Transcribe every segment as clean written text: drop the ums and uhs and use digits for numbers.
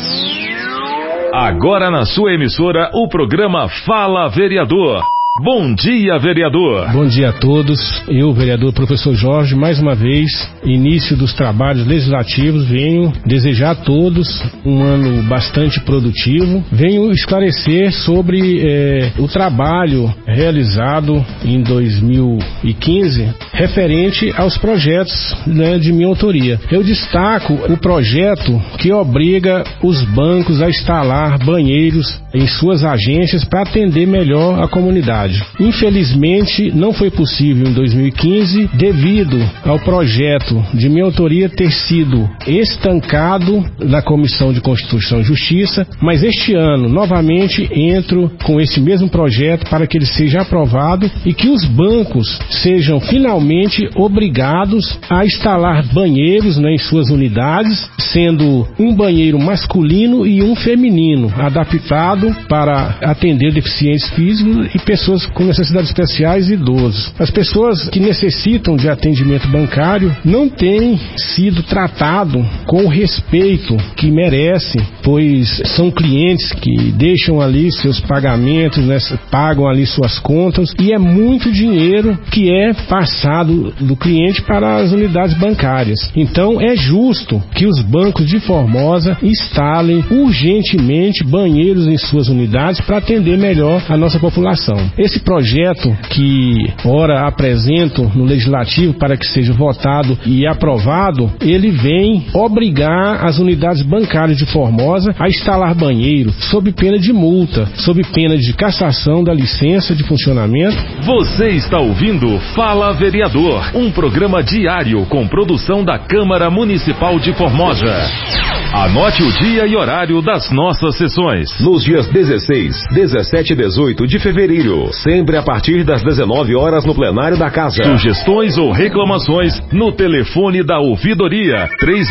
Agora na sua emissora, o programa Fala Vereador. Bom dia, vereador. Bom dia a todos. Eu, vereador professor Jorge, mais uma vez, início dos trabalhos legislativos, venho desejar a todos um ano bastante produtivo. Venho esclarecer sobre o trabalho realizado em 2015 referente aos projetos de minha autoria. Eu destaco o projeto que obriga os bancos a instalar banheiros em suas agências para atender melhor a comunidade. Infelizmente, não foi possível em 2015 devido ao projeto de minha autoria ter sido estancado na Comissão de Constituição e Justiça, mas este ano, novamente, entro com esse mesmo projeto para que ele seja aprovado e que os bancos sejam finalmente obrigados a instalar banheiros em suas unidades, sendo um banheiro masculino e um feminino, adaptado para atender deficientes físicos e pessoas com necessidades especiais e idosos. As pessoas que necessitam de atendimento bancário não têm sido tratados com o respeito que merecem, pois são clientes que deixam ali seus pagamentos, pagam ali suas contas, e é muito dinheiro que é passado do cliente para as unidades bancárias. Então é justo que os bancos de Formosa instalem urgentemente banheiros em suas unidades para atender melhor a nossa população. Esse projeto que ora apresento no Legislativo para que seja votado e aprovado, ele vem obrigar as unidades bancárias de Formosa a instalar banheiro sob pena de multa, sob pena de cassação da licença de funcionamento. Você está ouvindo Fala Vereador, um programa diário com produção da Câmara Municipal de Formosa. Anote o dia e horário das nossas sessões. Nos dias 16, 17 e 18 de fevereiro, sempre a partir das 19 horas no plenário da Casa. Sugestões ou reclamações no telefone da ouvidoria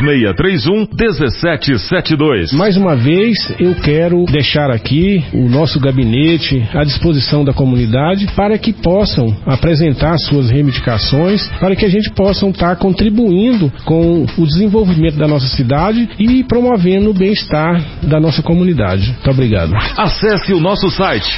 3631-1772. Mais uma vez, eu quero deixar aqui o nosso gabinete à disposição da comunidade para que possam apresentar suas reivindicações, para que a gente possa estar contribuindo com o desenvolvimento da nossa cidade e promovendo o bem-estar da nossa comunidade. Muito obrigado. Acesse o nosso site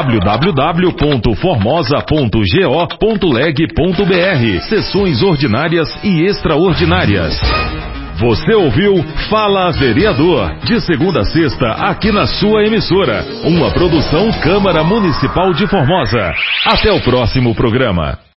www.formosa.go.leg.br. Sessões ordinárias e extraordinárias. Você ouviu Fala Vereador, de segunda a sexta, aqui na sua emissora. Uma produção Câmara Municipal de Formosa. Até o próximo programa.